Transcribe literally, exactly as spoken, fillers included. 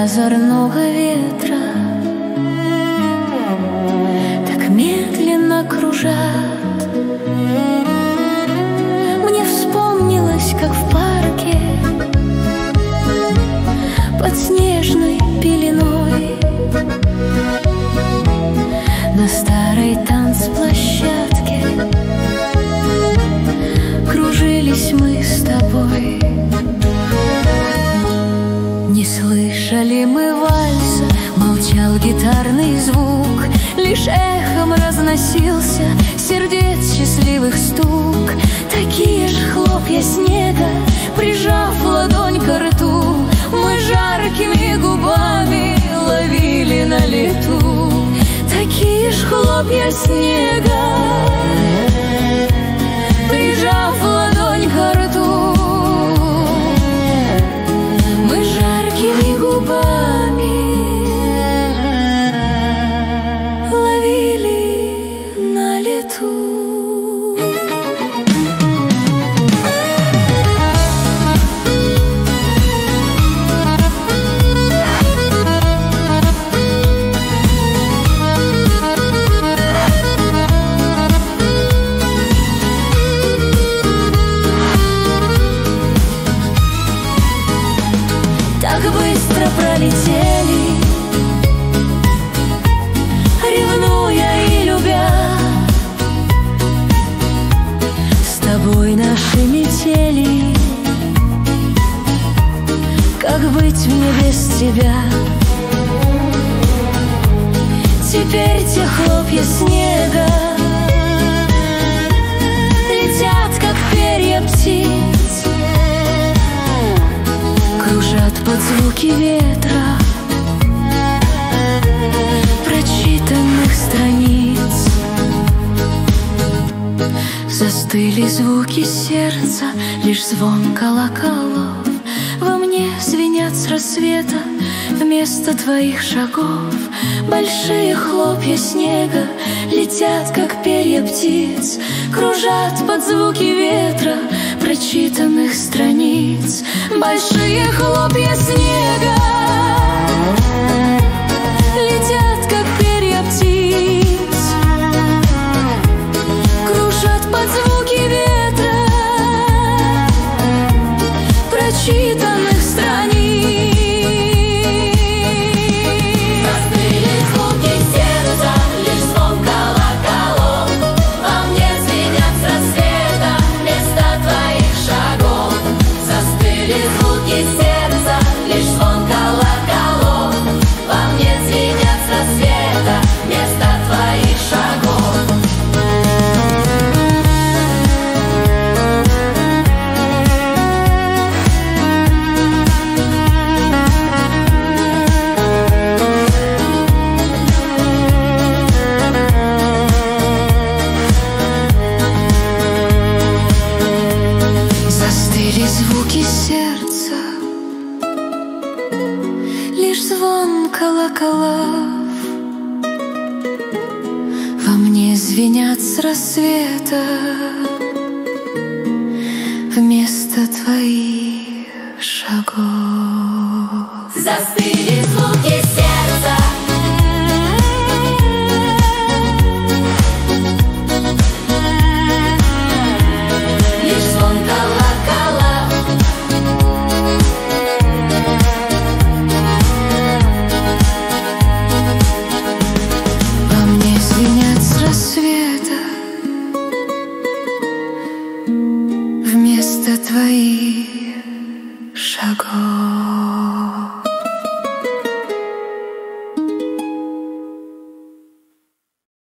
озорного ветра так медленно кружат. Мне вспомнилось, как в парке под снежной пеленой на старой танцплощадке кружились мы с тобой. Не слышали мы вальса, молчал гитарный звук, лишь эхом разносился сердец счастливых стук. Такие ж хлопья снега, прижав ладонь ко рту, мы жаркими губами ловили на лету. Такие ж хлопья снега, прижав ладонь ко рту, мы жаркими губами ловили на лету. Пролетели, ревнуя и любя, с тобой наши метели. Как быть мне без тебя? Теперь те хлопья снега летят, как перья птиц, кружат под звуки ветра прочитанных страниц. Застыли звуки сердца, лишь звон колоколов во мне звенят с рассвета вместо твоих шагов. Большие хлопья снега летят, как перья птиц, кружат под звуки ветра прочитанных страниц. Большие хлопья снега летят, как перья птиц, кружат под звуки ветра прочитанных страниц. Колоколов во мне звенят с рассвета вместо твоих шагов. Застыли